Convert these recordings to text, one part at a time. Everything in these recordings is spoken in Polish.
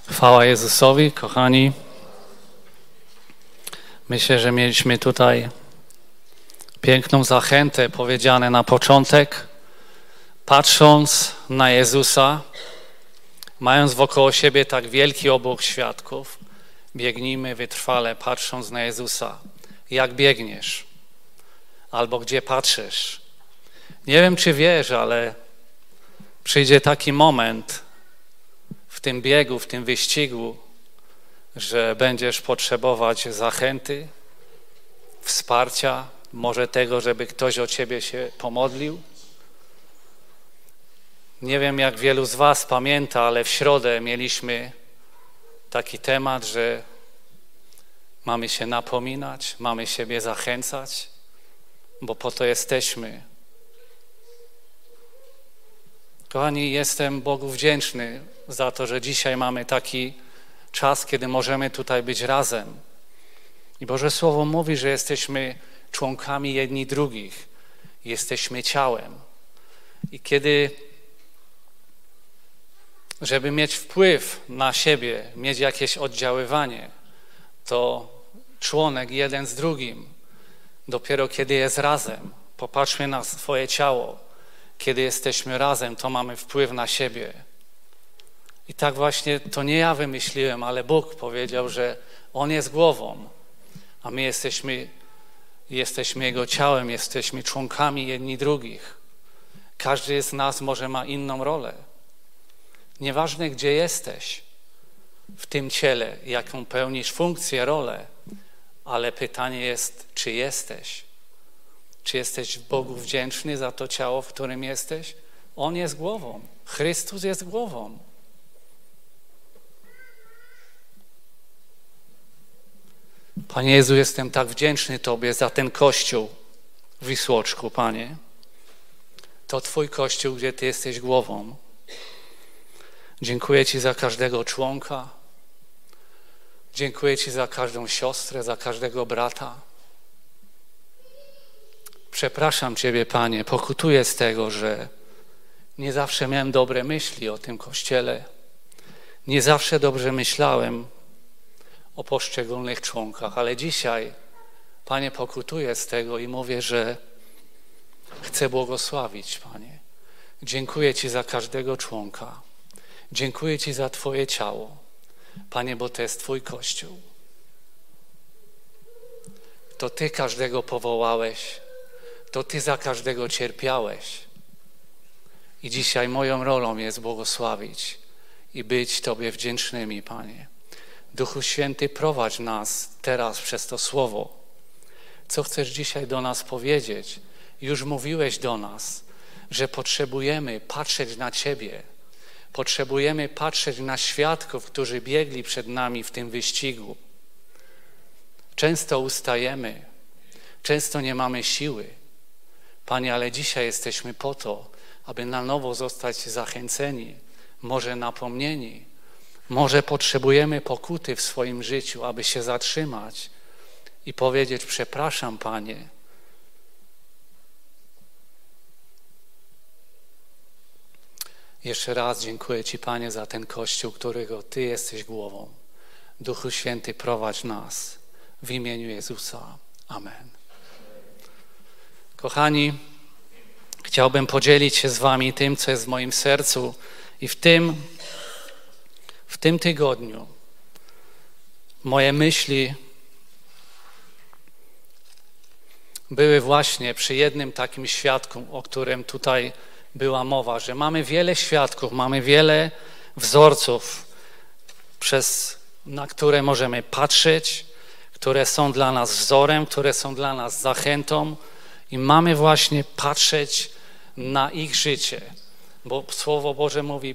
Chwała Jezusowi, kochani. Myślę, że mieliśmy tutaj piękną zachętę powiedziane na początek. Patrząc na Jezusa, mając wokoło siebie tak wielki obłok świadków, biegnijmy wytrwale, patrząc na Jezusa. Jak biegniesz? Albo gdzie patrzysz? Nie wiem, czy wiesz, ale przyjdzie taki moment w tym biegu, w tym wyścigu, że będziesz potrzebować zachęty, wsparcia, może tego, żeby ktoś o ciebie się pomodlił. Nie wiem, jak wielu z was pamięta, ale w środę mieliśmy taki temat, że mamy się napominać, mamy siebie zachęcać, bo po to jesteśmy. Kochani, jestem Bogu wdzięczny za to, że dzisiaj mamy taki czas, kiedy możemy tutaj być razem. I Boże Słowo mówi, że jesteśmy członkami jedni drugich. Jesteśmy ciałem. I żeby mieć wpływ na siebie, mieć jakieś oddziaływanie, to członek jeden z drugim, dopiero kiedy jest razem, popatrzmy na swoje ciało, kiedy jesteśmy razem, to mamy wpływ na siebie. I tak właśnie to nie ja wymyśliłem, ale Bóg powiedział, że On jest głową, a my jesteśmy Jego ciałem, jesteśmy członkami jedni drugich. Każdy z nas może ma inną rolę. Nieważne, gdzie jesteś w tym ciele, jaką pełnisz funkcję, rolę, ale pytanie jest, czy jesteś? Czy jesteś Bogu wdzięczny za to ciało, w którym jesteś? On jest głową. Chrystus jest głową. Panie Jezu, jestem tak wdzięczny Tobie za ten Kościół w Wisłoczku, Panie. To Twój Kościół, gdzie Ty jesteś głową. Dziękuję Ci za każdego członka. Dziękuję Ci za każdą siostrę, za każdego brata. Przepraszam Ciebie, Panie, pokutuję z tego, że nie zawsze miałem dobre myśli o tym Kościele. Nie zawsze dobrze myślałem o poszczególnych członkach, ale dzisiaj, Panie, pokutuję z tego i mówię, że chcę błogosławić, Panie. Dziękuję Ci za każdego członka. Dziękuję Ci za Twoje ciało, Panie, bo to jest Twój Kościół. To Ty każdego powołałeś, to Ty za każdego cierpiałeś. I dzisiaj moją rolą jest błogosławić i być Tobie wdzięcznymi, Panie. Duchu Święty, prowadź nas teraz przez to Słowo. Co chcesz dzisiaj do nas powiedzieć? Już mówiłeś do nas, że potrzebujemy patrzeć na Ciebie. Potrzebujemy patrzeć na świadków, którzy biegli przed nami w tym wyścigu. Często ustajemy, często nie mamy siły. Panie, ale dzisiaj jesteśmy po to, aby na nowo zostać zachęceni, może napomnieni. Może potrzebujemy pokuty w swoim życiu, aby się zatrzymać i powiedzieć: przepraszam, Panie. Jeszcze raz dziękuję Ci, Panie, za ten Kościół, którego Ty jesteś głową. Duchu Święty, prowadź nas w imieniu Jezusa. Amen. Kochani, chciałbym podzielić się z Wami tym, co jest w moim sercu i w tym tygodniu moje myśli były właśnie przy jednym takim świadku, o którym tutaj była mowa, że mamy wiele świadków, mamy wiele wzorców, na które możemy patrzeć, które są dla nas wzorem, które są dla nas zachętą i mamy właśnie patrzeć na ich życie, bo Słowo Boże mówi,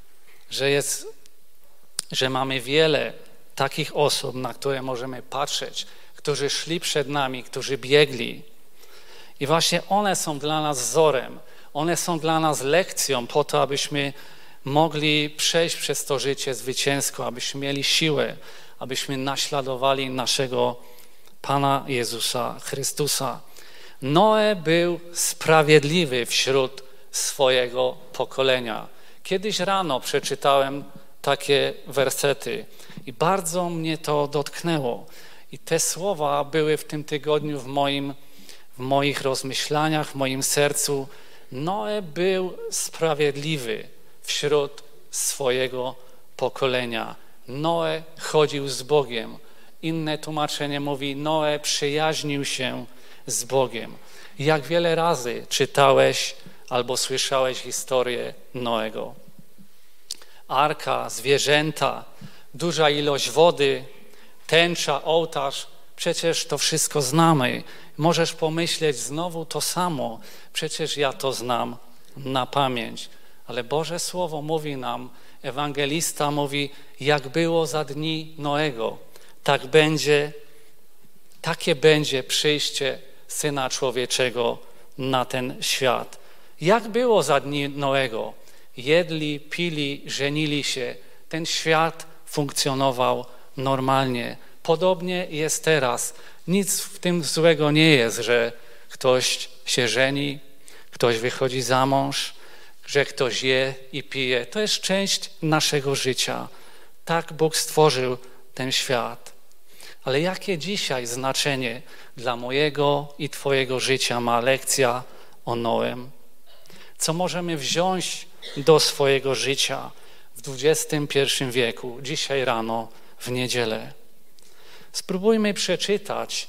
że mamy wiele takich osób, na które możemy patrzeć, którzy szli przed nami, którzy biegli. I właśnie one są dla nas wzorem, one są dla nas lekcją po to, abyśmy mogli przejść przez to życie zwycięsko, abyśmy mieli siłę, abyśmy naśladowali naszego Pana Jezusa Chrystusa. Noe był sprawiedliwy wśród swojego pokolenia. Kiedyś rano przeczytałem takie wersety i bardzo mnie to dotknęło. I te słowa były w tym tygodniu w moich rozmyślaniach, w moim sercu. Noe był sprawiedliwy wśród swojego pokolenia. Noe chodził z Bogiem. Inne tłumaczenie mówi, Noe przyjaźnił się z Bogiem. Jak wiele razy czytałeś albo słyszałeś historię Noego? Arka, zwierzęta, duża ilość wody, tęcza, ołtarz, przecież to wszystko znamy. Możesz pomyśleć znowu to samo, przecież ja to znam na pamięć. Ale Boże Słowo mówi nam, ewangelista mówi, jak było za dni Noego, takie będzie przyjście Syna Człowieczego na ten świat. Jak było za dni Noego? Jedli, pili, żenili się. Ten świat funkcjonował normalnie. Podobnie jest teraz. Nic w tym złego nie jest, że ktoś się żeni, ktoś wychodzi za mąż, że ktoś je i pije. To jest część naszego życia. Tak Bóg stworzył ten świat. Ale jakie dzisiaj znaczenie dla mojego i Twojego życia ma lekcja o Noem? Co możemy wziąć do swojego życia w XXI wieku, dzisiaj rano, w niedzielę? Spróbujmy przeczytać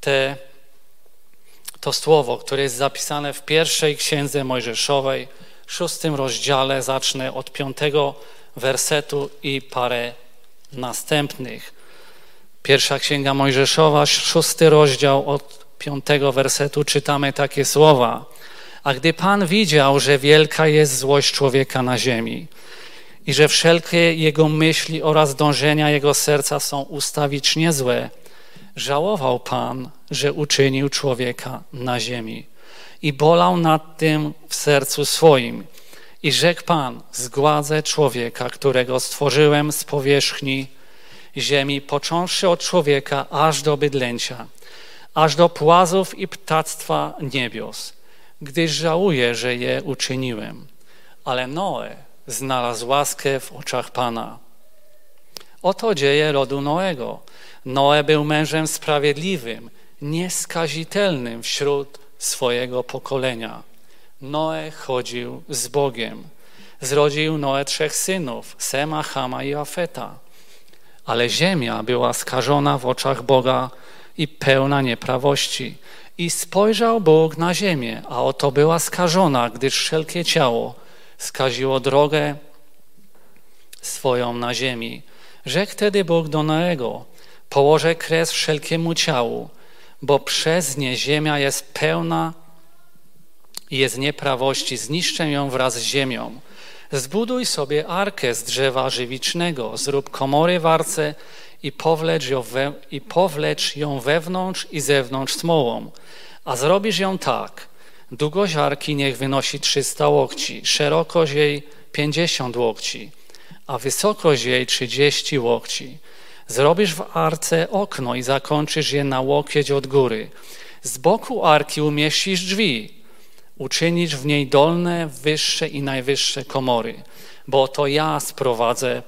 to słowo, które jest zapisane w pierwszej Księdze Mojżeszowej, 6 rozdziale, zacznę od 5 wersetu i parę następnych. Pierwsza Księga Mojżeszowa, 6 rozdział, od 5 wersetu czytamy takie słowa. A gdy Pan widział, że wielka jest złość człowieka na ziemi i że wszelkie jego myśli oraz dążenia jego serca są ustawicznie złe, żałował Pan, że uczynił człowieka na ziemi i bolał nad tym w sercu swoim. I rzekł Pan, zgładzę człowieka, którego stworzyłem z powierzchni ziemi, począwszy od człowieka aż do bydlęcia, aż do płazów i ptactwa niebios, gdyż żałuję, że je uczyniłem. Ale Noe znalazł łaskę w oczach Pana. Oto dzieje rodu Noego. Noe był mężem sprawiedliwym, nieskazitelnym wśród swojego pokolenia. Noe chodził z Bogiem. Zrodził Noe 3 synów, Sema, Chama i Jafeta. Ale ziemia była skażona w oczach Boga i pełna nieprawości. I spojrzał Bóg na ziemię, a oto była skażona, gdyż wszelkie ciało skaziło drogę swoją na ziemi. Rzekł wtedy Bóg do Noego, położę kres wszelkiemu ciału, bo przez nie ziemia jest pełna i jest nieprawości, zniszczę ją wraz z ziemią. Zbuduj sobie arkę z drzewa żywicznego, zrób komory w arce i powlecz ją wewnątrz i zewnątrz smołą. A zrobisz ją tak. Długość arki niech wynosi 300 łokci, szerokość jej 50 łokci, a wysokość jej 30 łokci. Zrobisz w arce okno i zakończysz je na łokieć od góry. Z boku arki umieścisz drzwi. Uczynisz w niej dolne, wyższe i najwyższe komory, bo to ja sprowadzę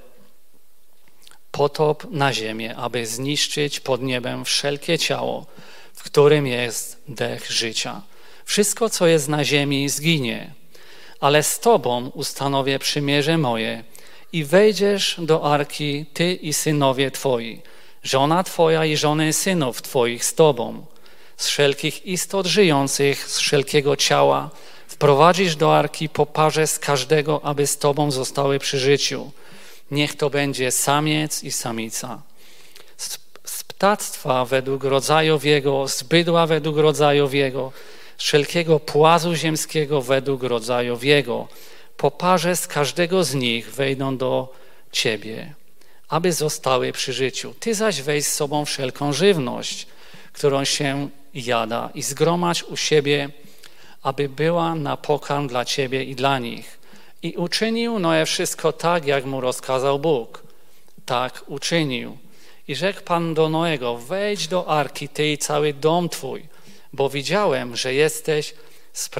potop na ziemię, aby zniszczyć pod niebem wszelkie ciało, w którym jest dech życia. Wszystko, co jest na ziemi, zginie, ale z Tobą ustanowię przymierze moje i wejdziesz do arki Ty i synowie Twoi, żona Twoja i żony synów Twoich z Tobą. Z wszelkich istot żyjących, z wszelkiego ciała wprowadzisz do arki po parze z każdego, aby z Tobą zostały przy życiu. Niech to będzie samiec i samica. Z ptactwa według rodzajów jego, z bydła według rodzajów jego, z wszelkiego płazu ziemskiego według rodzajów jego. Po parze z każdego z nich wejdą do Ciebie, aby zostały przy życiu. Ty zaś weź z sobą wszelką żywność, którą się jada i zgromadź u siebie, aby była na pokarm dla Ciebie i dla nich. I uczynił Noe wszystko tak, jak mu rozkazał Bóg. Tak uczynił. I rzekł Pan do Noego, wejdź do arki Ty i cały dom Twój, bo widziałem, że jesteś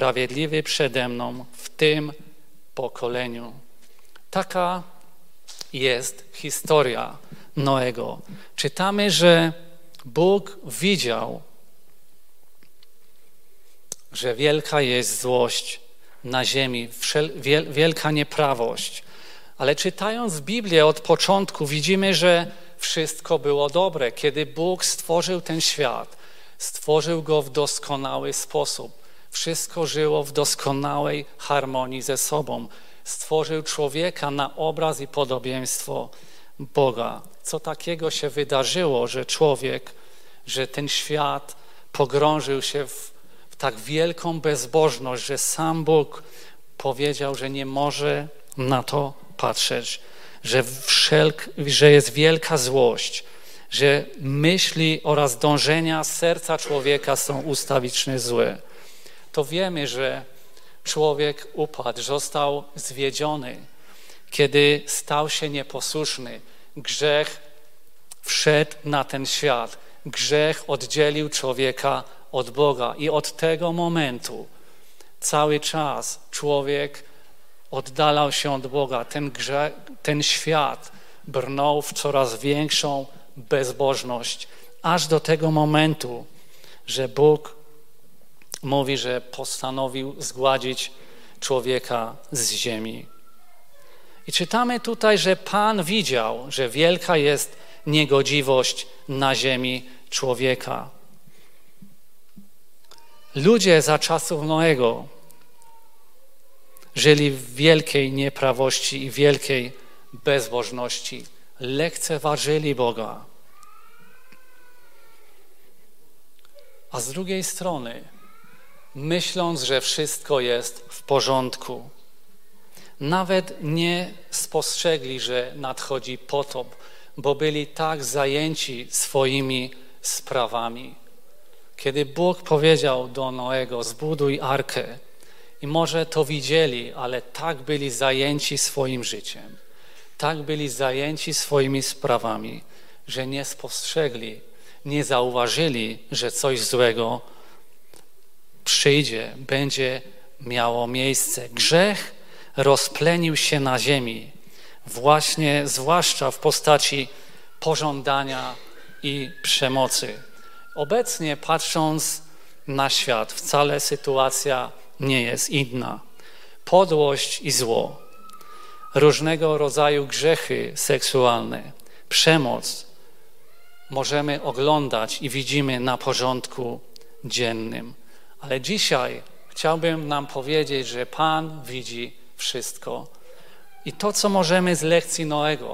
sprawiedliwy przede mną w tym pokoleniu. Taka jest historia Noego. Czytamy, że Bóg widział, że wielka jest złość na ziemi, wielka nieprawość. Ale czytając Biblię od początku widzimy, że wszystko było dobre. Kiedy Bóg stworzył ten świat, stworzył go w doskonały sposób. Wszystko żyło w doskonałej harmonii ze sobą. Stworzył człowieka na obraz i podobieństwo Boga. Co takiego się wydarzyło, że ten świat pogrążył się w tak wielką bezbożność, że sam Bóg powiedział, że nie może na to patrzeć, że jest wielka złość, że myśli oraz dążenia serca człowieka są ustawicznie złe. To wiemy, że człowiek upadł, został zwiedziony, kiedy stał się nieposłuszny. Grzech wszedł na ten świat. Grzech oddzielił człowieka od Boga i od tego momentu cały czas człowiek oddalał się od Boga. Ten świat brnął w coraz większą bezbożność, aż do tego momentu, że Bóg mówi, że postanowił zgładzić człowieka z ziemi. I czytamy tutaj, że Pan widział, że wielka jest niegodziwość na ziemi człowieka. Ludzie za czasów Noego żyli w wielkiej nieprawości i wielkiej bezbożności. Lekceważyli Boga. A z drugiej strony, myśląc, że wszystko jest w porządku, nawet nie spostrzegli, że nadchodzi potop, bo byli tak zajęci swoimi sprawami. Kiedy Bóg powiedział do Noego, zbuduj arkę, i może to widzieli, ale tak byli zajęci swoim życiem, tak byli zajęci swoimi sprawami, że nie spostrzegli, nie zauważyli, że coś złego przyjdzie, będzie miało miejsce. Grzech rozplenił się na ziemi, właśnie zwłaszcza w postaci pożądania i przemocy. Obecnie patrząc na świat, wcale sytuacja nie jest inna. Podłość i zło, różnego rodzaju grzechy seksualne, przemoc możemy oglądać i widzimy na porządku dziennym. Ale dzisiaj chciałbym nam powiedzieć, że Pan widzi wszystko. I to, co możemy z lekcji Noego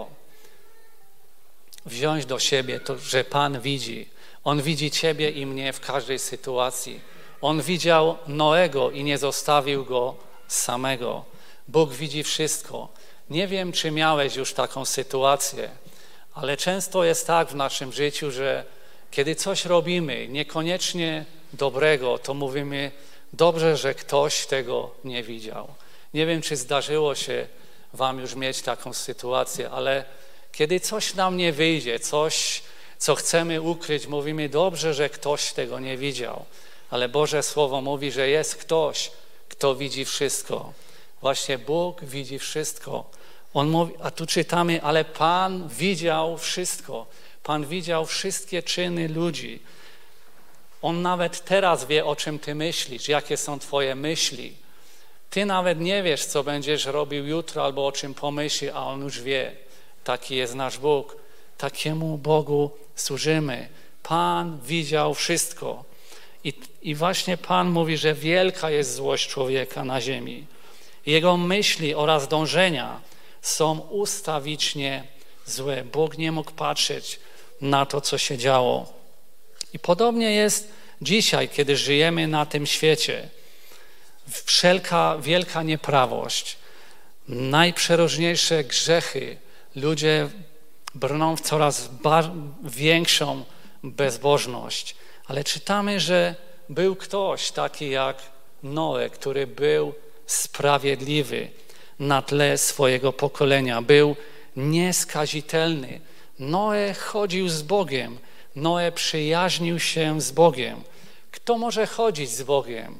wziąć do siebie, to, że Pan widzi. On widzi ciebie i mnie w każdej sytuacji. On widział Noego i nie zostawił go samego. Bóg widzi wszystko. Nie wiem, czy miałeś już taką sytuację, ale często jest tak w naszym życiu, że kiedy coś robimy, niekoniecznie dobrego, to mówimy, dobrze, że ktoś tego nie widział. Nie wiem, czy zdarzyło się wam już mieć taką sytuację, ale kiedy coś nam nie wyjdzie, coś, co chcemy ukryć, mówimy, dobrze, że ktoś tego nie widział. Ale Boże Słowo mówi, że jest ktoś, kto widzi wszystko. Właśnie Bóg widzi wszystko. On mówi, a tu czytamy, ale Pan widział wszystko. Pan widział wszystkie czyny ludzi. On nawet teraz wie, o czym ty myślisz, jakie są twoje myśli. Ty nawet nie wiesz, co będziesz robił jutro albo o czym pomyśli, a On już wie. Taki jest nasz Bóg. Takiemu Bogu służymy. Pan widział wszystko. I właśnie Pan mówi, że wielka jest złość człowieka na ziemi. Jego myśli oraz dążenia są ustawicznie złe. Bóg nie mógł patrzeć na to, co się działo. I podobnie jest dzisiaj, kiedy żyjemy na tym świecie. Wszelka wielka nieprawość, najprzeróżniejsze grzechy, ludzie brną w coraz większą bezbożność. Ale czytamy, że był ktoś taki jak Noe, który był sprawiedliwy na tle swojego pokolenia, był nieskazitelny. Noe chodził z Bogiem, Noe przyjaźnił się z Bogiem. Kto może chodzić z Bogiem?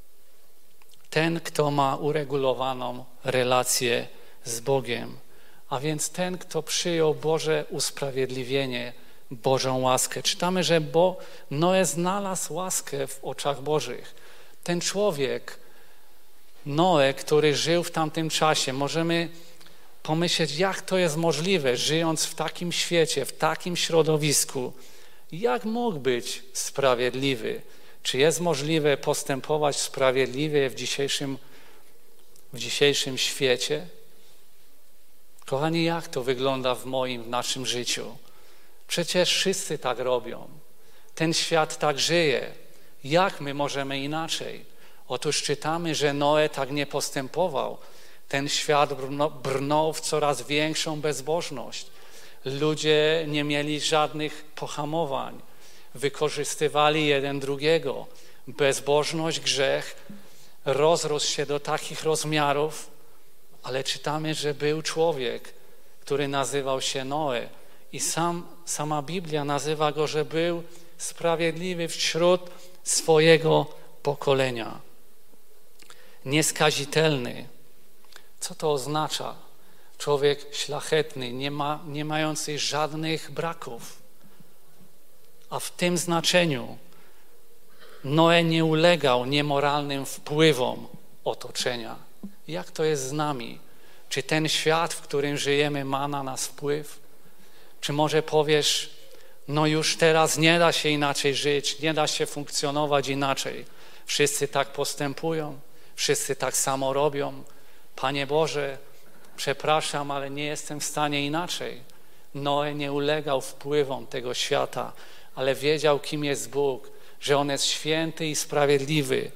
Ten, kto ma uregulowaną relację z Bogiem. a więc ten, kto przyjął Boże usprawiedliwienie, Bożą łaskę. Czytamy, że Noe znalazł łaskę w oczach Bożych. Ten człowiek, Noe, który żył w tamtym czasie, możemy pomyśleć, jak to jest możliwe, żyjąc w takim świecie, w takim środowisku, jak mógł być sprawiedliwy? Czy jest możliwe postępować sprawiedliwie w dzisiejszym świecie? Kochani, jak to wygląda w naszym życiu? Przecież wszyscy tak robią. Ten świat tak żyje. Jak my możemy inaczej? Otóż czytamy, że Noe tak nie postępował. Ten świat brnął w coraz większą bezbożność. Ludzie nie mieli żadnych pohamowań. Wykorzystywali jeden drugiego. Bezbożność, grzech rozrósł się do takich rozmiarów, ale czytamy, że był człowiek, który nazywał się Noe i sama Biblia nazywa go, że był sprawiedliwy wśród swojego pokolenia. Nieskazitelny. Co to oznacza? Człowiek szlachetny, nie mający żadnych braków. A w tym znaczeniu Noe nie ulegał niemoralnym wpływom otoczenia. Jak to jest z nami? Czy ten świat, w którym żyjemy, ma na nas wpływ? Czy może powiesz, no już teraz nie da się inaczej żyć, nie da się funkcjonować inaczej. Wszyscy tak postępują, wszyscy tak samo robią. Panie Boże, przepraszam, ale nie jestem w stanie inaczej. Noe nie ulegał wpływom tego świata, ale wiedział, kim jest Bóg, że On jest święty i sprawiedliwy.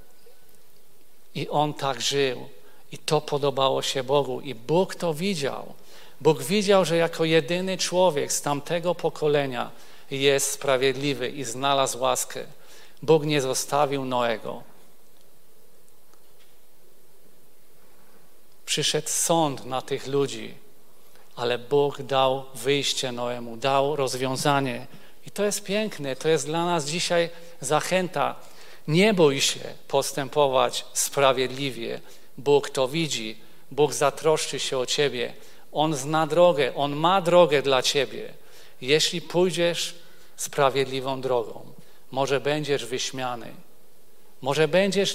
I on tak żył. I to podobało się Bogu. I Bóg to widział. Bóg widział, że jako jedyny człowiek z tamtego pokolenia jest sprawiedliwy i znalazł łaskę. Bóg nie zostawił Noego. Przyszedł sąd na tych ludzi, ale Bóg dał wyjście Noemu, dał rozwiązanie. I to jest piękne, to jest dla nas dzisiaj zachęta. Nie bój się postępować sprawiedliwie. Bóg to widzi, Bóg zatroszczy się o ciebie. On zna drogę, On ma drogę dla ciebie. Jeśli pójdziesz sprawiedliwą drogą, może będziesz wyśmiany, może będziesz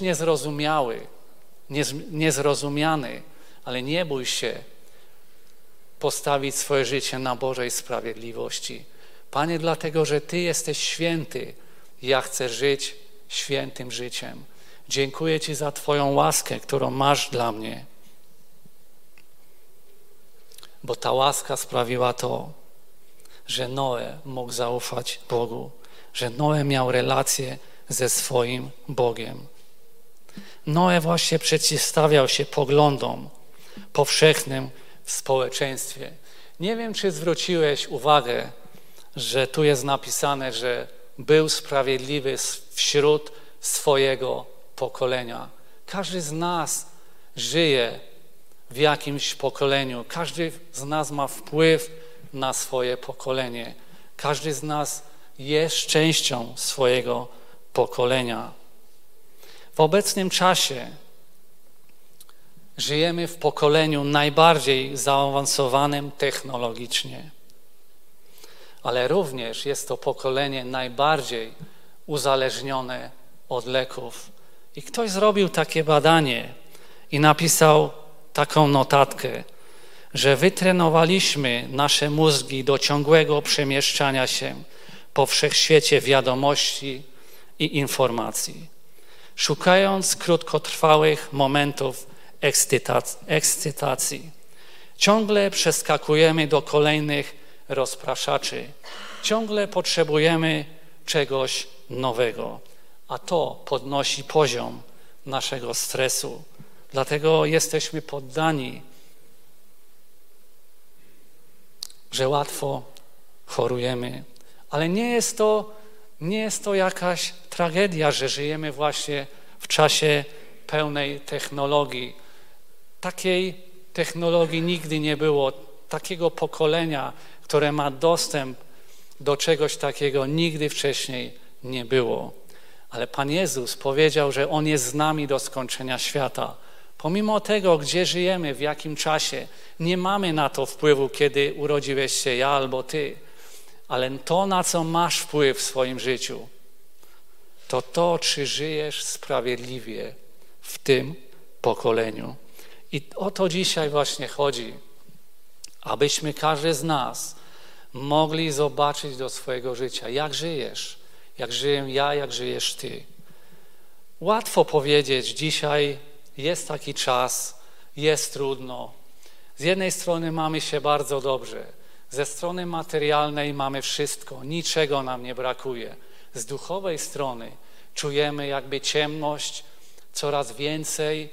niezrozumiany, ale nie bój się postawić swoje życie na Bożej sprawiedliwości. Panie, dlatego, że Ty jesteś święty, ja chcę żyć świętym życiem. Dziękuję Ci za Twoją łaskę, którą masz dla mnie. Bo ta łaska sprawiła to, że Noe mógł zaufać Bogu, że Noe miał relację ze swoim Bogiem. Noe właśnie przeciwstawiał się poglądom powszechnym w społeczeństwie. Nie wiem, czy zwróciłeś uwagę, że tu jest napisane, że był sprawiedliwy wśród swojego pokolenia. Każdy z nas żyje w jakimś pokoleniu. Każdy z nas ma wpływ na swoje pokolenie. Każdy z nas jest częścią swojego pokolenia. W obecnym czasie żyjemy w pokoleniu najbardziej zaawansowanym technologicznie, ale również jest to pokolenie najbardziej uzależnione od leków. I ktoś zrobił takie badanie i napisał taką notatkę, że wytrenowaliśmy nasze mózgi do ciągłego przemieszczania się po wszechświecie wiadomości i informacji, szukając krótkotrwałych momentów ekscytacji. Ciągle przeskakujemy do kolejnych rozpraszaczy. Ciągle potrzebujemy czegoś nowego, a to podnosi poziom naszego stresu. Dlatego jesteśmy poddani, że łatwo chorujemy. Ale nie jest to jakaś tragedia, że żyjemy właśnie w czasie pełnej technologii. Takiej technologii nigdy nie było. Takiego pokolenia, które ma dostęp do czegoś takiego, nigdy wcześniej nie było. Ale Pan Jezus powiedział, że On jest z nami do skończenia świata. Pomimo tego, gdzie żyjemy, w jakim czasie, nie mamy na to wpływu, kiedy urodziłeś się ja albo ty. Ale to, na co masz wpływ w swoim życiu, to, czy żyjesz sprawiedliwie w tym pokoleniu. I o to dzisiaj właśnie chodzi, abyśmy każdy z nas mogli zobaczyć do swojego życia, jak żyjesz, jak żyję ja, jak żyjesz ty. Łatwo powiedzieć, dzisiaj jest taki czas, jest trudno. Z jednej strony mamy się bardzo dobrze, ze strony materialnej mamy wszystko, niczego nam nie brakuje. Z duchowej strony czujemy, jakby ciemność coraz więcej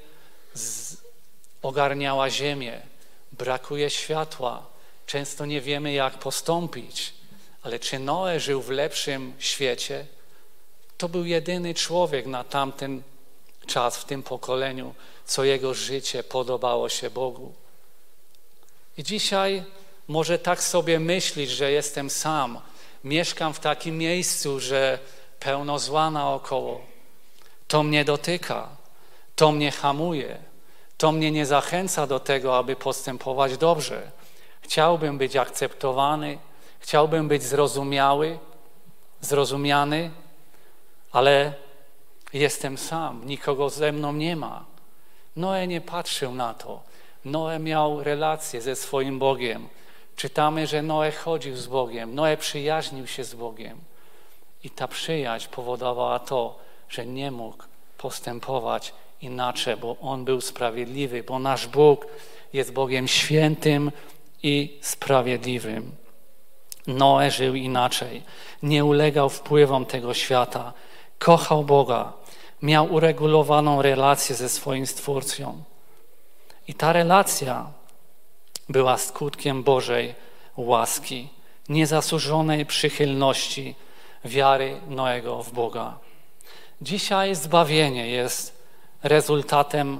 ogarniała ziemię. Brakuje światła. Często nie wiemy, jak postąpić. Ale czy Noe żył w lepszym świecie? To był jedyny człowiek na tamten czas, w tym pokoleniu, co jego życie podobało się Bogu. I dzisiaj może tak sobie myślisz, że jestem sam. Mieszkam w takim miejscu, że pełno zła naokoło. To mnie dotyka, to mnie hamuje, to mnie nie zachęca do tego, aby postępować dobrze. Chciałbym być akceptowany, chciałbym być zrozumiany, ale jestem sam, nikogo ze mną nie ma. Noe nie patrzył na to. Noe miał relację ze swoim Bogiem. Czytamy, że Noe chodził z Bogiem, Noe przyjaźnił się z Bogiem. I ta przyjaźń powodowała to, że nie mógł postępować inaczej, bo on był sprawiedliwy, bo nasz Bóg jest Bogiem świętym i sprawiedliwym. Noe żył inaczej, nie ulegał wpływom tego świata, kochał Boga, miał uregulowaną relację ze swoim Stwórcą. I ta relacja była skutkiem Bożej łaski, niezasłużonej przychylności, wiary Noego w Boga. Dzisiaj zbawienie jest rezultatem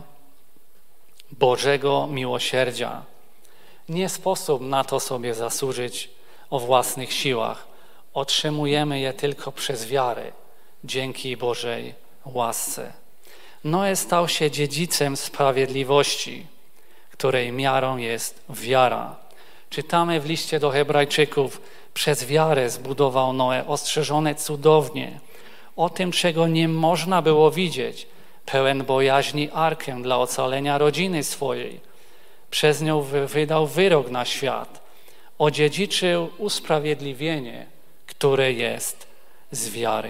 Bożego miłosierdzia. Nie sposób na to sobie zasłużyć o własnych siłach. Otrzymujemy je tylko przez wiarę, dzięki Bożej łasce. Noe stał się dziedzicem sprawiedliwości, której miarą jest wiara. Czytamy w liście do Hebrajczyków: przez wiarę zbudował Noe ostrzeżone cudownie o tym, czego nie można było widzieć, pełen bojaźni arkę dla ocalenia rodziny swojej. Przez nią wydał wyrok na świat, odziedziczył usprawiedliwienie, które jest z wiary.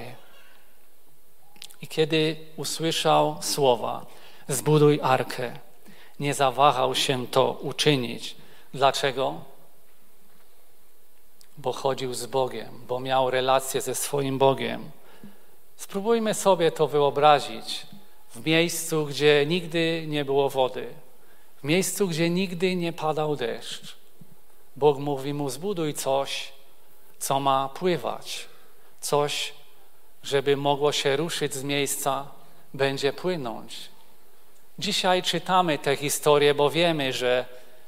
I kiedy usłyszał słowa: zbuduj arkę, nie zawahał się to uczynić. Dlaczego? Bo chodził z Bogiem, bo miał relację ze swoim Bogiem. Spróbujmy sobie to wyobrazić w miejscu, gdzie nigdy nie było wody, w miejscu, gdzie nigdy nie padał deszcz. Bóg mówi mu: zbuduj coś, co ma pływać, coś, żeby mogło się ruszyć z miejsca, będzie płynąć. Dzisiaj czytamy tę historię, bo wiemy, że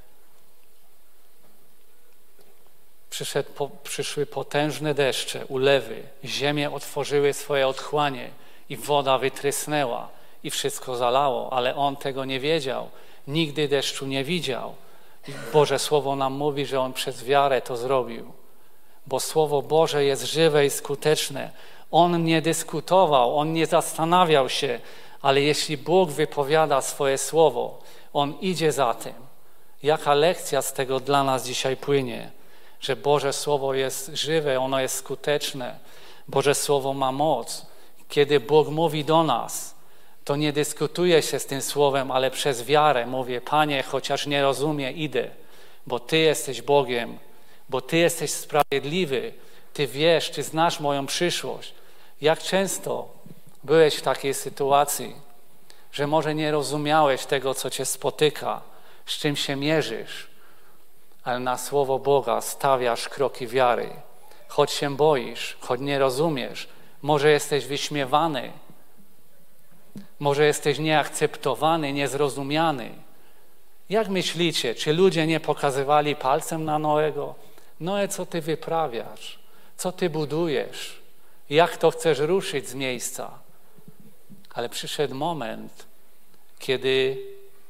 przyszły potężne deszcze, ulewy, ziemie otworzyły swoje otchłanie i woda wytrysnęła i wszystko zalało, ale on tego nie wiedział, nigdy deszczu nie widział. I Boże Słowo nam mówi, że on przez wiarę to zrobił, bo Słowo Boże jest żywe i skuteczne. On nie dyskutował, on nie zastanawiał się, ale jeśli Bóg wypowiada swoje Słowo, on idzie za tym. Jaka lekcja z tego dla nas dzisiaj płynie? Że Boże Słowo jest żywe, ono jest skuteczne. Boże Słowo ma moc. Kiedy Bóg mówi do nas, to nie dyskutuje się z tym Słowem, ale przez wiarę mówię: Panie, chociaż nie rozumiem, idę, bo Ty jesteś Bogiem, bo Ty jesteś sprawiedliwy, Ty wiesz, Ty znasz moją przyszłość. Jak często byłeś w takiej sytuacji, że może nie rozumiałeś tego, co Cię spotyka, z czym się mierzysz, ale na Słowo Boga stawiasz kroki wiary. Choć się boisz, choć nie rozumiesz, może jesteś wyśmiewany, może jesteś nieakceptowany, niezrozumiany. Jak myślicie, czy ludzie nie pokazywali palcem na Noego? Noe, co ty wyprawiasz? Co ty budujesz? Jak to chcesz ruszyć z miejsca? Ale przyszedł moment, kiedy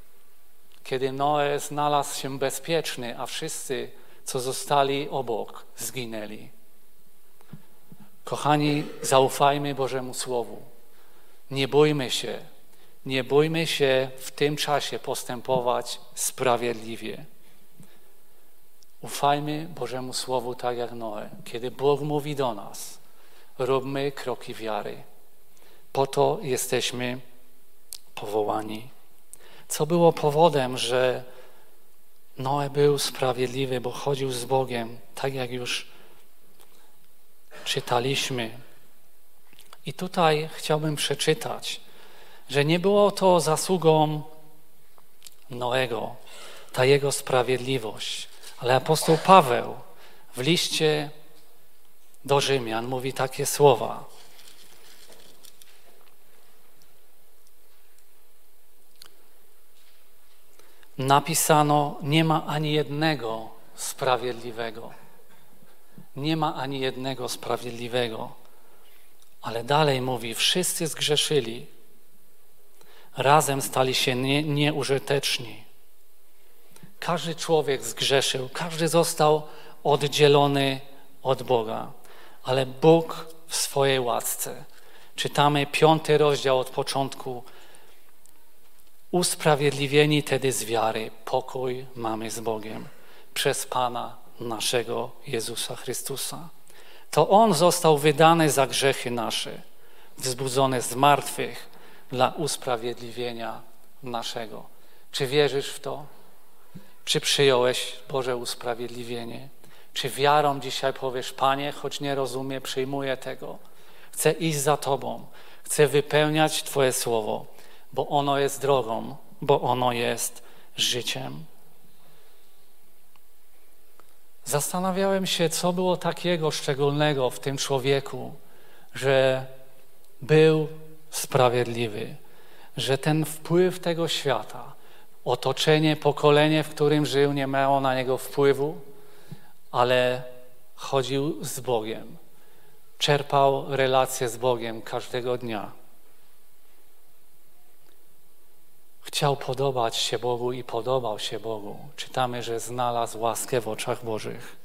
kiedy Noe znalazł się bezpieczny, a wszyscy, co zostali obok, zginęli. Kochani, zaufajmy Bożemu Słowu. Nie bójmy się w tym czasie postępować sprawiedliwie. Ufajmy Bożemu Słowu tak jak Noe. Kiedy Bóg mówi do nas, róbmy kroki wiary. Po to jesteśmy powołani. Co było powodem, że Noe był sprawiedliwy, bo chodził z Bogiem, tak jak już czytaliśmy. I tutaj chciałbym przeczytać, że nie było to zasługą Noego, ta jego sprawiedliwość, ale apostoł Paweł w liście do Rzymian mówi takie słowa. Napisano, nie ma ani jednego sprawiedliwego. Nie ma ani jednego sprawiedliwego. Ale dalej mówi, wszyscy zgrzeszyli. Razem stali się nieużyteczni. Każdy człowiek zgrzeszył, każdy został oddzielony od Boga. Ale Bóg w swojej łasce, czytamy 5 rozdział od początku, usprawiedliwieni tedy z wiary, pokój mamy z Bogiem przez Pana naszego Jezusa Chrystusa. To On został wydany za grzechy nasze, wzbudzony z martwych dla usprawiedliwienia naszego. Czy wierzysz w to? Czy przyjąłeś Boże usprawiedliwienie? Czy wiarą dzisiaj powiesz, Panie, choć nie rozumiem, przyjmuję tego. Chcę iść za Tobą, chcę wypełniać Twoje słowo, bo ono jest drogą, bo ono jest życiem. Zastanawiałem się, co było takiego szczególnego w tym człowieku, że był sprawiedliwy, że ten wpływ tego świata, otoczenie, pokolenie, w którym żył, nie miało na niego wpływu, ale chodził z Bogiem, czerpał relacje z Bogiem każdego dnia. Chciał podobać się Bogu i podobał się Bogu. Czytamy, że znalazł łaskę w oczach Bożych.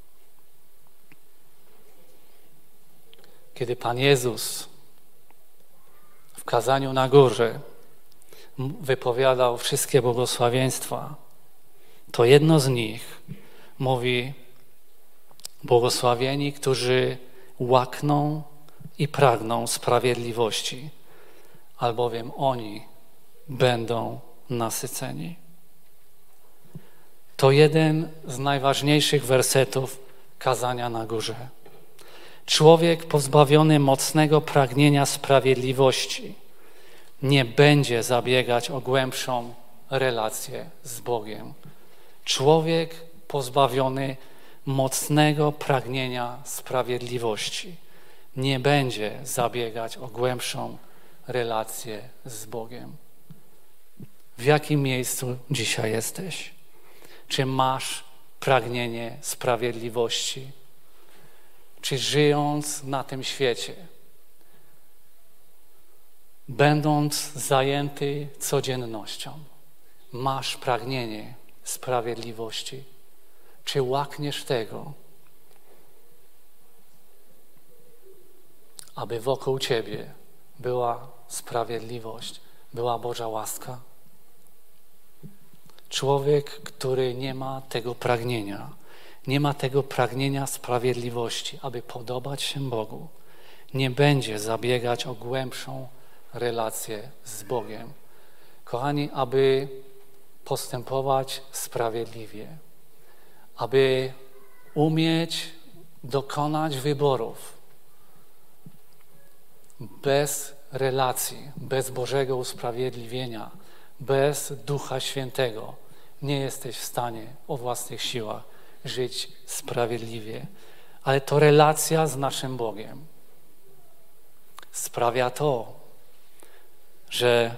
Kiedy Pan Jezus w kazaniu na górze wypowiadał wszystkie błogosławieństwa, to jedno z nich mówi: błogosławieni, którzy łakną i pragną sprawiedliwości, albowiem oni będą nasyceni. To jeden z najważniejszych wersetów kazania na górze. Człowiek pozbawiony mocnego pragnienia sprawiedliwości nie będzie zabiegać o głębszą relację z Bogiem. Człowiek pozbawiony mocnego pragnienia sprawiedliwości nie będzie zabiegać o głębszą relację z Bogiem. W jakim miejscu dzisiaj jesteś? Czy masz pragnienie sprawiedliwości? Czy żyjąc na tym świecie, będąc zajęty codziennością, masz pragnienie sprawiedliwości? Czy łakniesz tego, aby wokół Ciebie była sprawiedliwość, była Boża łaska? Człowiek, który nie ma tego pragnienia sprawiedliwości, aby podobać się Bogu, nie będzie zabiegać o głębszą relację z Bogiem. Kochani, aby postępować sprawiedliwie, aby umieć dokonać wyborów bez relacji, bez Bożego usprawiedliwienia, bez Ducha Świętego, nie jesteś w stanie o własnych siłach żyć sprawiedliwie. Ale to relacja z naszym Bogiem sprawia to, że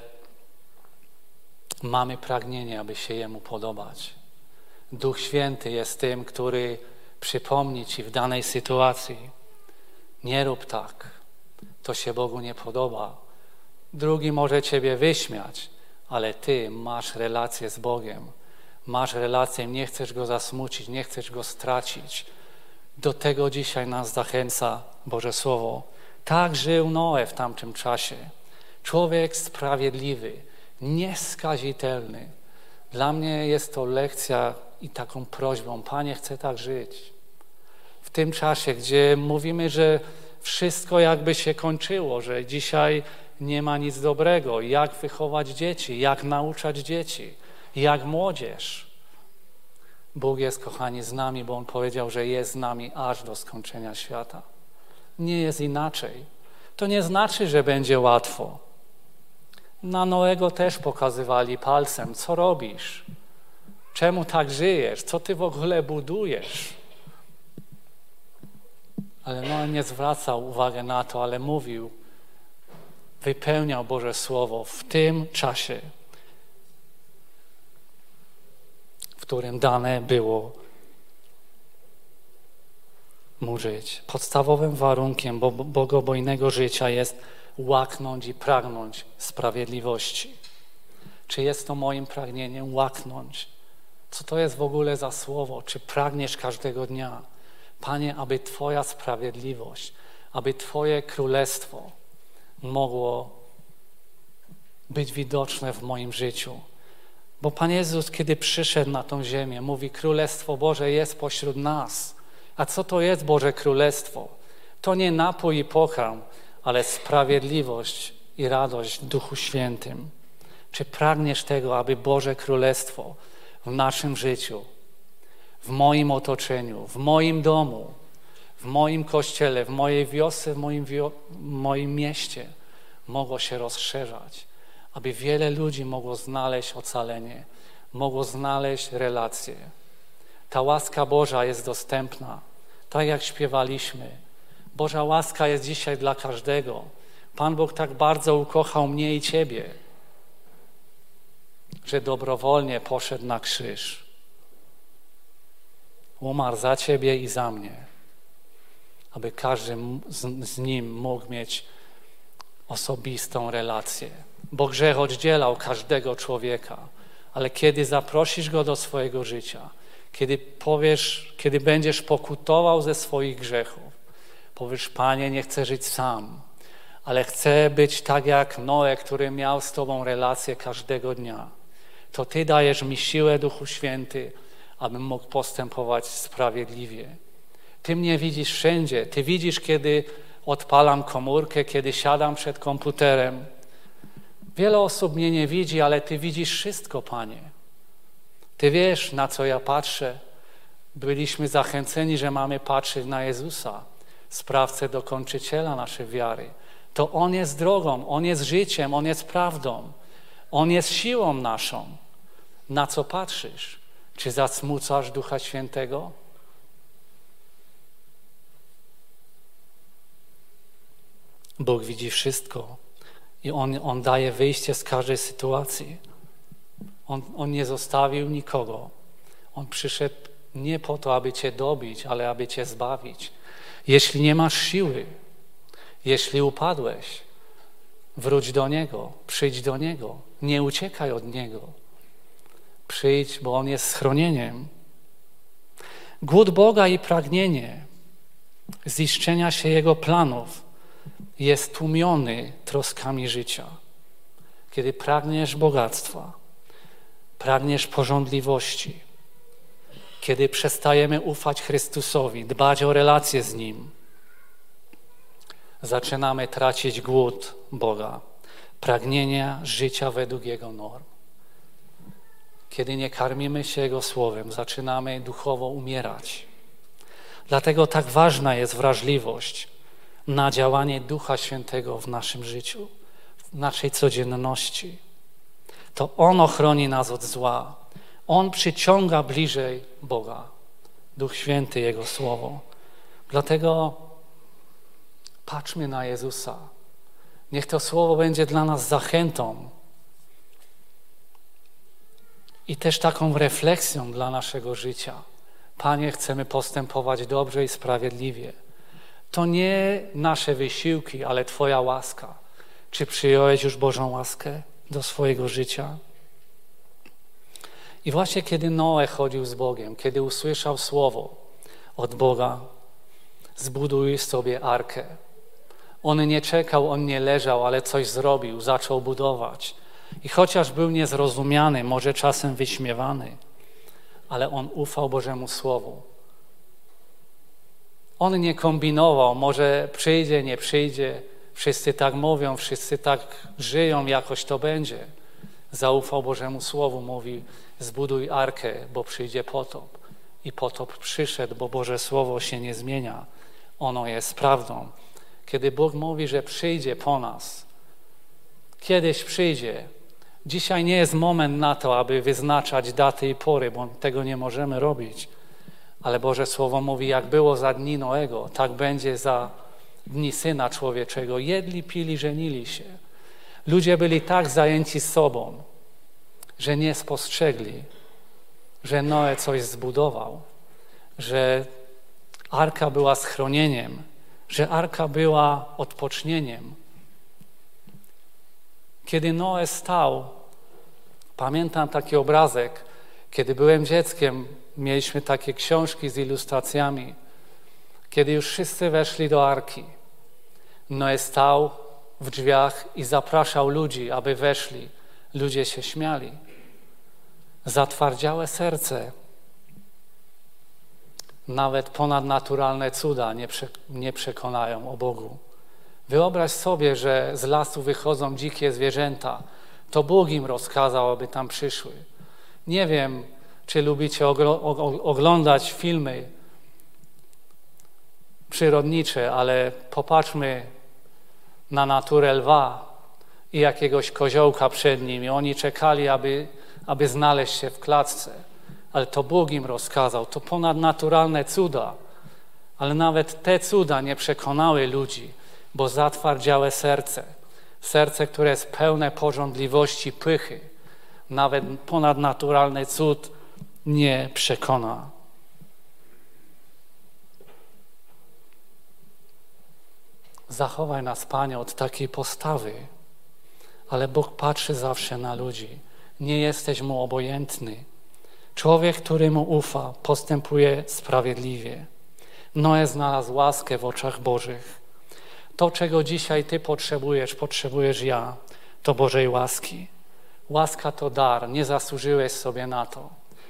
mamy pragnienie, aby się Jemu podobać. Duch Święty jest tym, który przypomni Ci w danej sytuacji: nie rób tak, to się Bogu nie podoba. Drugi może Ciebie wyśmiać, ale Ty masz relację z Bogiem. Masz relację, nie chcesz Go zasmucić, nie chcesz Go stracić. Do tego dzisiaj nas zachęca Boże Słowo. Tak żył Noe w tamtym czasie. Człowiek sprawiedliwy, nieskazitelny. Dla mnie jest to lekcja i taką prośbą. Panie, chcę tak żyć. W tym czasie, gdzie mówimy, że wszystko jakby się kończyło, że dzisiaj nie ma nic dobrego. Jak wychować dzieci, jak nauczać dzieci, jak młodzież. Bóg jest, kochani, z nami, bo On powiedział, że jest z nami aż do skończenia świata. Nie jest inaczej. To nie znaczy, że będzie łatwo. Na Noego też pokazywali palcem, co robisz? Czemu tak żyjesz? Co ty w ogóle budujesz? Ale Noe nie zwracał uwagi na to, ale mówił, wypełniał Boże Słowo w tym czasie, w którym dane było mu żyć. Podstawowym warunkiem bogobojnego życia jest łaknąć i pragnąć sprawiedliwości. Czy jest to moim pragnieniem łaknąć? Co to jest w ogóle za słowo? Czy pragniesz każdego dnia? Panie, aby Twoja sprawiedliwość, aby Twoje królestwo mogło być widoczne w moim życiu. Bo Pan Jezus, kiedy przyszedł na tą ziemię, mówi, Królestwo Boże jest pośród nas. A co to jest Boże Królestwo? To nie napój i pokarm, ale sprawiedliwość i radość w Duchu Świętym. Czy pragniesz tego, aby Boże Królestwo w naszym życiu, w moim otoczeniu, w moim domu, w moim kościele, w mojej wiosce, w moim mieście mogło się rozszerzać, aby wiele ludzi mogło znaleźć ocalenie, mogło znaleźć relacje. Ta łaska Boża jest dostępna, tak jak śpiewaliśmy. Boża łaska jest dzisiaj dla każdego. Pan Bóg tak bardzo ukochał mnie i Ciebie, że dobrowolnie poszedł na krzyż. Umarł za Ciebie i za mnie, aby każdy z Nim mógł mieć osobistą relację. Bo grzech oddzielał każdego człowieka, ale kiedy zaprosisz Go do swojego życia, kiedy będziesz pokutował ze swoich grzechów, powiesz, Panie, nie chcę żyć sam, ale chcę być tak jak Noe, który miał z Tobą relację każdego dnia. To Ty dajesz mi siłę, Duchu Święty, abym mógł postępować sprawiedliwie. Ty mnie widzisz wszędzie. Ty widzisz, kiedy odpalam komórkę, kiedy siadam przed komputerem. Wiele osób mnie nie widzi, ale Ty widzisz wszystko, Panie. Ty wiesz, na co ja patrzę. Byliśmy zachęceni, że mamy patrzeć na Jezusa, sprawcę, dokończyciela naszej wiary. To On jest drogą, On jest życiem, On jest prawdą. On jest siłą naszą. Na co patrzysz? Czy zasmucasz Ducha Świętego? Bóg widzi wszystko i On daje wyjście z każdej sytuacji. On nie zostawił nikogo. On przyszedł nie po to, aby Cię dobić, ale aby Cię zbawić. Jeśli nie masz siły, jeśli upadłeś, wróć do Niego, przyjdź do Niego, nie uciekaj od Niego. Przyjdź, bo On jest schronieniem. Głód Boga i pragnienie ziszczenia się Jego planów jest tłumiony troskami życia. Kiedy pragniesz bogactwa, pragniesz pożądliwości, kiedy przestajemy ufać Chrystusowi, dbać o relacje z Nim, zaczynamy tracić głód Boga, pragnienia życia według Jego norm. Kiedy nie karmimy się Jego Słowem, zaczynamy duchowo umierać. Dlatego tak ważna jest wrażliwość na działanie Ducha Świętego w naszym życiu, w naszej codzienności. To On ochroni nas od zła. On przyciąga bliżej Boga. Duch Święty, Jego Słowo. Dlatego patrzmy na Jezusa. Niech to Słowo będzie dla nas zachętą i też taką refleksją dla naszego życia. Panie, chcemy postępować dobrze i sprawiedliwie. To nie nasze wysiłki, ale Twoja łaska. Czy przyjąłeś już Bożą łaskę do swojego życia? I właśnie kiedy Noe chodził z Bogiem, kiedy usłyszał słowo od Boga, zbuduj sobie arkę. On nie czekał, on nie leżał, ale coś zrobił, zaczął budować. I chociaż był niezrozumiany, może czasem wyśmiewany, ale on ufał Bożemu Słowu. On nie kombinował, może przyjdzie, nie przyjdzie, wszyscy tak mówią, wszyscy tak żyją, jakoś to będzie. Zaufał Bożemu Słowu, mówi, zbuduj arkę, bo przyjdzie potop. I potop przyszedł, bo Boże Słowo się nie zmienia. Ono jest prawdą. Kiedy Bóg mówi, że przyjdzie po nas, kiedyś przyjdzie. Dzisiaj nie jest moment na to, aby wyznaczać daty i pory, bo tego nie możemy robić. Ale Boże Słowo mówi, jak było za dni Noego, tak będzie za dni Syna Człowieczego. Jedli, pili, żenili się. Ludzie byli tak zajęci sobą, że nie spostrzegli, że Noe coś zbudował, że arka była schronieniem, że arka była odpocznieniem. Kiedy Noe stał, pamiętam taki obrazek, kiedy byłem dzieckiem, mieliśmy takie książki z ilustracjami, kiedy już wszyscy weszli do arki. Noe stał w drzwiach i zapraszał ludzi, aby weszli. Ludzie się śmiali. Zatwardziałe serce. Nawet ponadnaturalne cuda nie przekonają o Bogu. Wyobraź sobie, że z lasu wychodzą dzikie zwierzęta. To Bóg im rozkazał, aby tam przyszły. Nie wiem, czy lubicie oglądać filmy przyrodnicze, ale popatrzmy na naturę lwa i jakiegoś koziołka przed nim. I oni czekali, aby znaleźć się w klatce. Ale to Bóg im rozkazał. To ponadnaturalne cuda. Ale nawet te cuda nie przekonały ludzi, bo zatwardziałe serce. Serce, które jest pełne pożądliwości, pychy. Nawet ponadnaturalny cud nie przekona. Zachowaj nas, Panie, od takiej postawy. Ale Bóg patrzy zawsze na ludzi. Nie jesteś Mu obojętny. Człowiek, który Mu ufa, postępuje sprawiedliwie. Noe znalazł łaskę w oczach Bożych. To, czego dzisiaj Ty potrzebujesz ja, to Bożej łaski. Łaska to dar, nie zasłużyłeś sobie na to.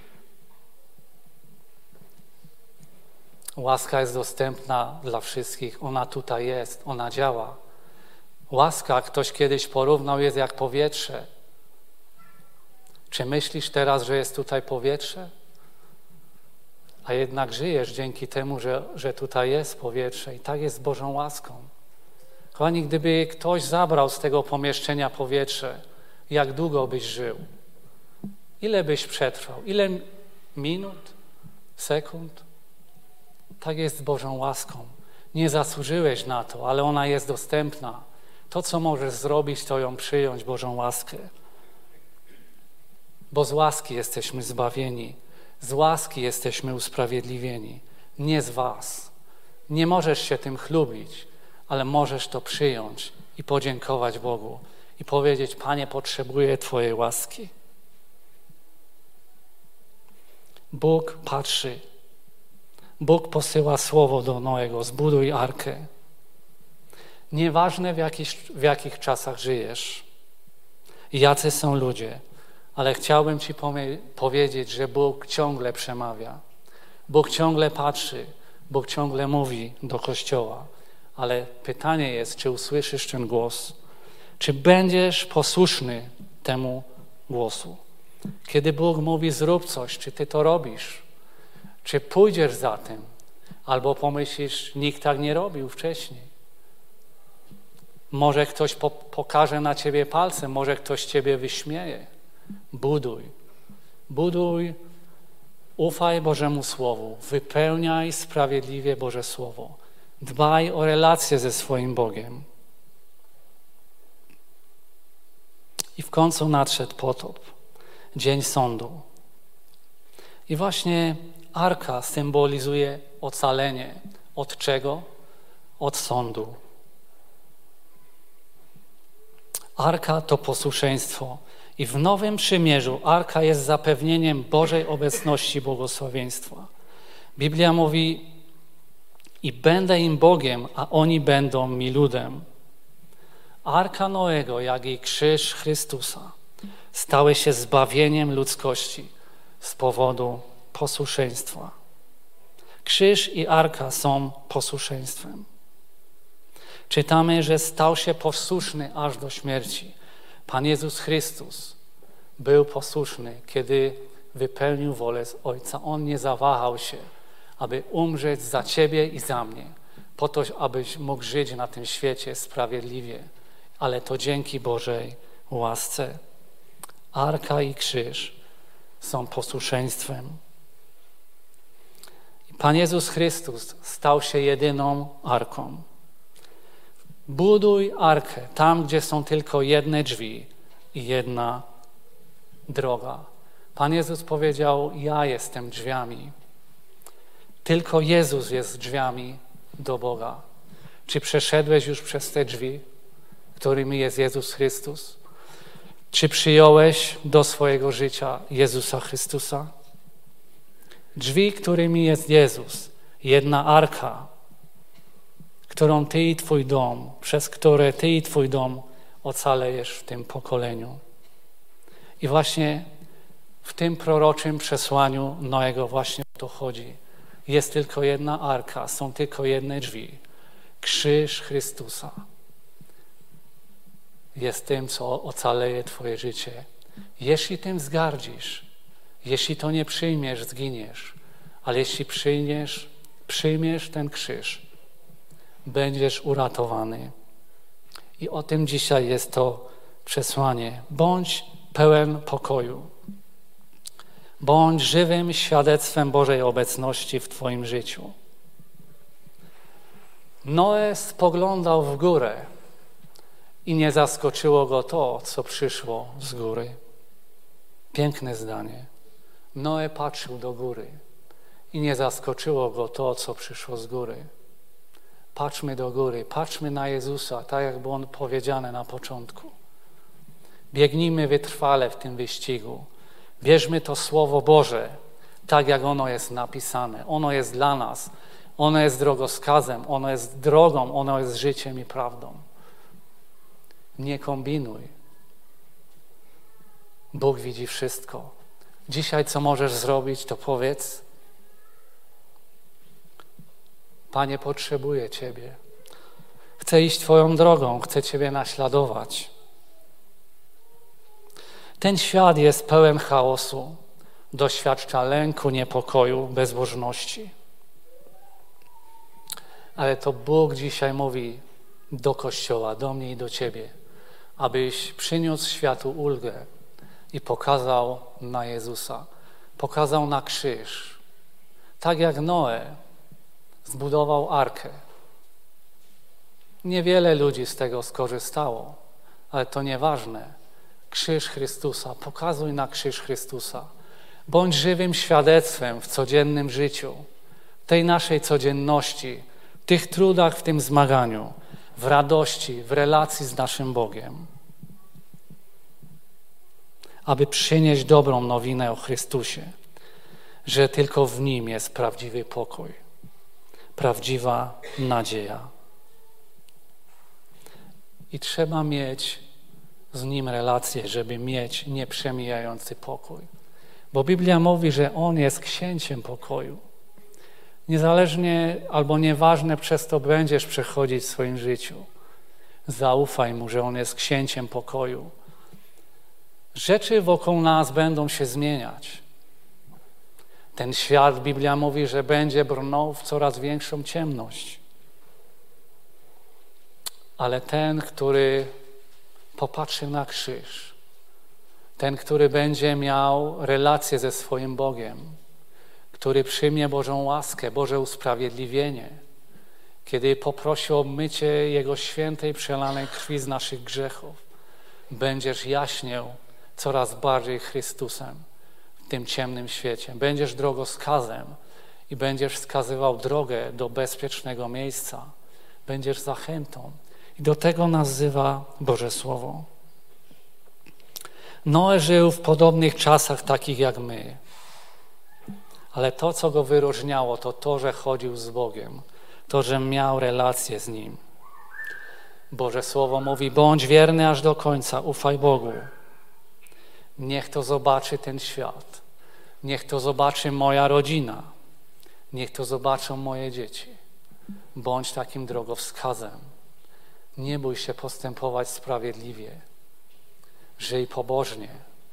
Łaska jest dostępna dla wszystkich, ona tutaj jest, ona działa. Łaska, ktoś kiedyś porównał, jest jak powietrze. Czy myślisz teraz, że jest tutaj powietrze? A jednak żyjesz dzięki temu, że tutaj jest powietrze i tak jest z Bożą łaską. Kochani, gdyby ktoś zabrał z tego pomieszczenia powietrze, jak długo byś żył? Ile byś przetrwał? Ile minut? Sekund? Tak jest z Bożą łaską. Nie zasłużyłeś na to, ale ona jest dostępna. To, co możesz zrobić, to ją przyjąć, Bożą łaskę. Bo z łaski jesteśmy zbawieni. Z łaski jesteśmy usprawiedliwieni. Nie z was. Nie możesz się tym chlubić, ale możesz to przyjąć i podziękować Bogu. I powiedzieć, Panie, potrzebuję Twojej łaski. Bóg patrzy. Bóg posyła słowo do Noego, zbuduj arkę. Nieważne w jakich czasach żyjesz, jacy są ludzie, ale chciałbym Ci powiedzieć, że Bóg ciągle przemawia. Bóg ciągle patrzy, Bóg ciągle mówi do Kościoła. Ale pytanie jest, czy usłyszysz ten głos? Czy będziesz posłuszny temu głosu? Kiedy Bóg mówi, zrób coś, czy Ty to robisz? Czy pójdziesz za tym? Albo pomyślisz, nikt tak nie robił wcześniej. Może ktoś pokaże na Ciebie palcem, może ktoś Ciebie wyśmieje. Buduj. Buduj, ufaj Bożemu Słowu, wypełniaj sprawiedliwie Boże Słowo. Dbaj o relacje ze swoim Bogiem. I w końcu nadszedł potop, dzień sądu. I właśnie arka symbolizuje ocalenie. Od czego? Od sądu. Arka to posłuszeństwo. I w Nowym Przymierzu Arka jest zapewnieniem Bożej obecności i błogosławieństwa. Biblia mówi: i będę im Bogiem, a oni będą mi ludem. Arka Noego, jak i krzyż Chrystusa stały się zbawieniem ludzkości z powodu posłuszeństwa. Krzyż i arka są posłuszeństwem. Czytamy, że stał się posłuszny aż do śmierci. Pan Jezus Chrystus był posłuszny, kiedy wypełnił wolę Ojca. On nie zawahał się, aby umrzeć za ciebie i za mnie, po to, abyś mógł żyć na tym świecie sprawiedliwie, ale to dzięki Bożej łasce. Arka i krzyż są posłuszeństwem. Pan Jezus Chrystus stał się jedyną arką. Buduj arkę tam, gdzie są tylko jedne drzwi i jedna droga. Pan Jezus powiedział: ja jestem drzwiami. Tylko Jezus jest drzwiami do Boga. Czy przeszedłeś już przez te drzwi, którymi jest Jezus Chrystus? Czy przyjąłeś do swojego życia Jezusa Chrystusa? Drzwi, którymi jest Jezus, jedna arka, którą Ty i Twój dom, przez które Ty i Twój dom ocalejesz w tym pokoleniu. I właśnie w tym proroczym przesłaniu Noego właśnie o to chodzi. Jest tylko jedna arka, są tylko jedne drzwi. Krzyż Chrystusa jest tym, co ocaleje Twoje życie. Jeśli tym zgardzisz, jeśli to nie przyjmiesz, zginiesz, ale jeśli przyjmiesz ten krzyż, będziesz uratowany. I o tym dzisiaj jest to przesłanie. Bądź pełen pokoju. Bądź żywym świadectwem Bożej obecności w Twoim życiu. Noe spoglądał w górę i nie zaskoczyło go to, co przyszło z góry. Piękne zdanie. Noe patrzył do góry i nie zaskoczyło go to, co przyszło z góry. Patrzmy do góry, patrzmy na Jezusa, tak jak było powiedziane na początku. Biegnijmy wytrwale w tym wyścigu. Wierzmy to Słowo Boże, tak jak ono jest napisane. Ono jest dla nas. Ono jest drogowskazem, ono jest drogą, ono jest życiem i prawdą. Nie kombinuj. Bóg widzi wszystko. Dzisiaj co możesz zrobić, to powiedz: Panie, potrzebuję Ciebie. Chcę iść Twoją drogą, chcę Ciebie naśladować. Ten świat jest pełen chaosu, doświadcza lęku, niepokoju, bezbożności. Ale to Bóg dzisiaj mówi do Kościoła, do mnie i do Ciebie, abyś przyniósł światu ulgę i pokazał na Jezusa, pokazał na krzyż. Tak jak Noe zbudował arkę. Niewiele ludzi z tego skorzystało, ale to nieważne. Krzyż Chrystusa, pokazuj na krzyż Chrystusa. Bądź żywym świadectwem w codziennym życiu, w tej naszej codzienności, w tych trudach, w tym zmaganiu, w radości, w relacji z naszym Bogiem. Aby przynieść dobrą nowinę o Chrystusie, że tylko w Nim jest prawdziwy pokój, prawdziwa nadzieja. I trzeba mieć z Nim relację, żeby mieć nieprzemijający pokój. Bo Biblia mówi, że On jest księciem pokoju. Niezależnie albo nieważne przez to będziesz przechodzić w swoim życiu. Zaufaj Mu, że On jest księciem pokoju. Rzeczy wokół nas będą się zmieniać. Ten świat, Biblia mówi, że będzie brnął w coraz większą ciemność. Ale ten, który popatrzy na krzyż, ten, który będzie miał relację ze swoim Bogiem, który przyjmie Bożą łaskę, Boże usprawiedliwienie, kiedy poprosi o mycie Jego świętej, przelanej krwi z naszych grzechów, będziesz jaśniał coraz bardziej Chrystusem w tym ciemnym świecie. Będziesz drogowskazem i będziesz wskazywał drogę do bezpiecznego miejsca. Będziesz zachętą. I do tego nas wzywa Boże Słowo. Noe żył w podobnych czasach, takich jak my. Ale to, co go wyróżniało, to to, że chodził z Bogiem. To, że miał relację z Nim. Boże Słowo mówi, bądź wierny aż do końca, ufaj Bogu. Niech to zobaczy ten świat. Niech to zobaczy moja rodzina. Niech to zobaczą moje dzieci. Bądź takim drogowskazem. Nie bój się postępować sprawiedliwie. Żyj pobożnie.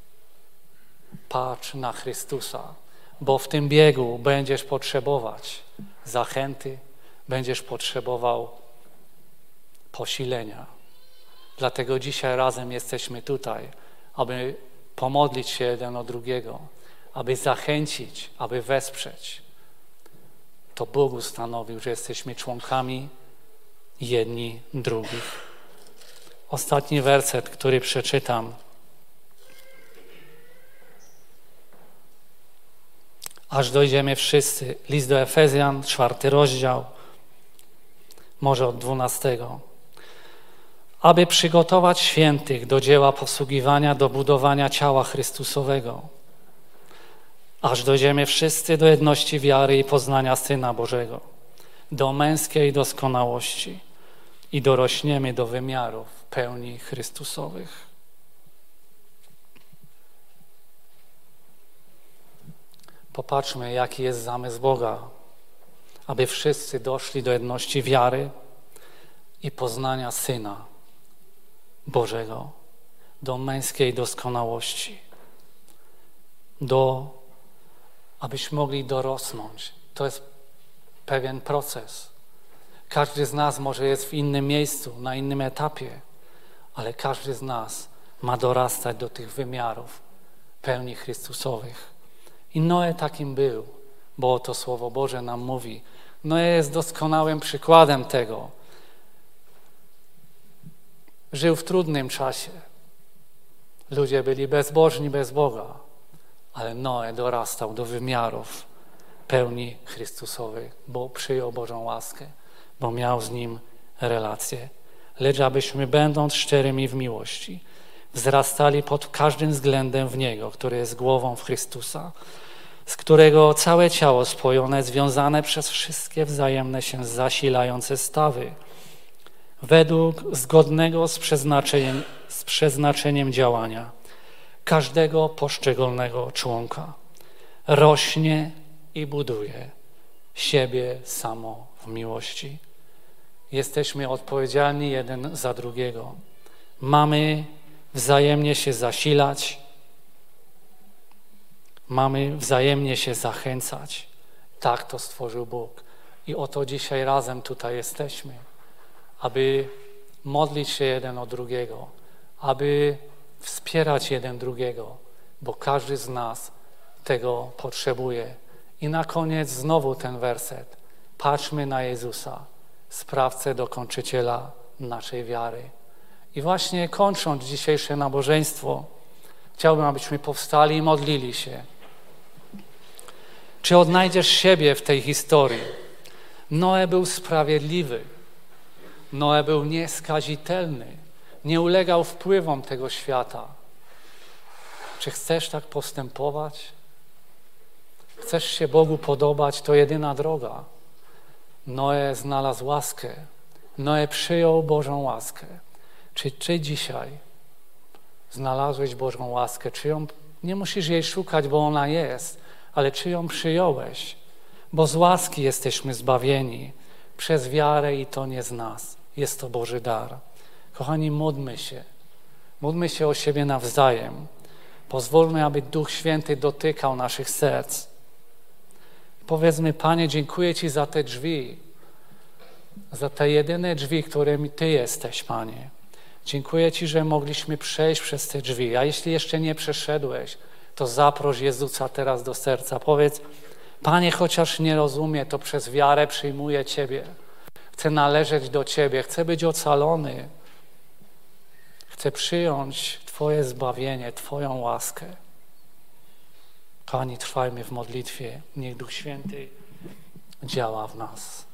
Patrz na Chrystusa, bo w tym biegu będziesz potrzebować zachęty, będziesz potrzebował posilenia. Dlatego dzisiaj razem jesteśmy tutaj, aby pomodlić się jeden o drugiego, aby zachęcić, aby wesprzeć. To Bóg ustanowił, że jesteśmy członkami jedni drugich. Ostatni werset, który przeczytam. Aż dojdziemy wszyscy. List do Efezjan, 4 rozdział, może od 12. Aby przygotować świętych do dzieła posługiwania, do budowania ciała Chrystusowego. Aż dojdziemy wszyscy do jedności wiary i poznania Syna Bożego, do męskiej doskonałości i dorośniemy do wymiarów pełni Chrystusowych. Popatrzmy, jaki jest zamysł Boga, aby wszyscy doszli do jedności wiary i poznania Syna Bożego, do męskiej doskonałości, abyśmy mogli dorosnąć. To jest pewien proces. Każdy z nas może jest w innym miejscu, na innym etapie, ale każdy z nas ma dorastać do tych wymiarów pełni Chrystusowych. I Noe takim był, bo to Słowo Boże nam mówi. Noe jest doskonałym przykładem tego. Żył w trudnym czasie. Ludzie byli bezbożni bez Boga, ale Noe dorastał do wymiarów pełni Chrystusowych, bo przyjął Bożą łaskę, bo miał z Nim relację. Lecz abyśmy, będąc szczerymi w miłości, wzrastali pod każdym względem w Niego, który jest głową w Chrystusa, z którego całe ciało spojone, związane przez wszystkie wzajemne się zasilające stawy, według zgodnego z przeznaczeniem działania każdego poszczególnego członka, rośnie i buduje siebie samo w miłości. Jesteśmy odpowiedzialni jeden za drugiego. Mamy wzajemnie się zasilać, mamy wzajemnie się zachęcać. Tak to stworzył Bóg. I oto dzisiaj razem tutaj jesteśmy, aby modlić się jeden o drugiego, aby wspierać jeden drugiego, bo każdy z nas tego potrzebuje. I na koniec znowu ten werset. Patrzmy na Jezusa, sprawcę, dokończyciela naszej wiary. I właśnie kończąc dzisiejsze nabożeństwo, chciałbym, abyśmy powstali i modlili się. Czy odnajdziesz siebie w tej historii? Noe był sprawiedliwy. Noe był nieskazitelny. Nie ulegał wpływom tego świata. Czy chcesz tak postępować? Chcesz się Bogu podobać? To jedyna droga. Noe znalazł łaskę. Noe przyjął Bożą łaskę. Czy dzisiaj znalazłeś Bożą łaskę? Czy ją, nie musisz jej szukać, bo ona jest, ale czy ją przyjąłeś? Bo z łaski jesteśmy zbawieni przez wiarę i to nie z nas. Jest to Boży dar. Kochani, módlmy się. Módlmy się o siebie nawzajem. Pozwólmy, aby Duch Święty dotykał naszych serc. Powiedzmy, Panie, dziękuję Ci za te drzwi, za te jedyne drzwi, którymi Ty jesteś, Panie. Dziękuję Ci, że mogliśmy przejść przez te drzwi. A jeśli jeszcze nie przeszedłeś, to zaproś Jezusa teraz do serca. Powiedz, Panie, chociaż nie rozumie, to przez wiarę przyjmuję Ciebie. Chcę należeć do Ciebie, chcę być ocalony. Chcę przyjąć Twoje zbawienie, Twoją łaskę. Kochani, trwajmy w modlitwie. Niech Duch Święty działa w nas.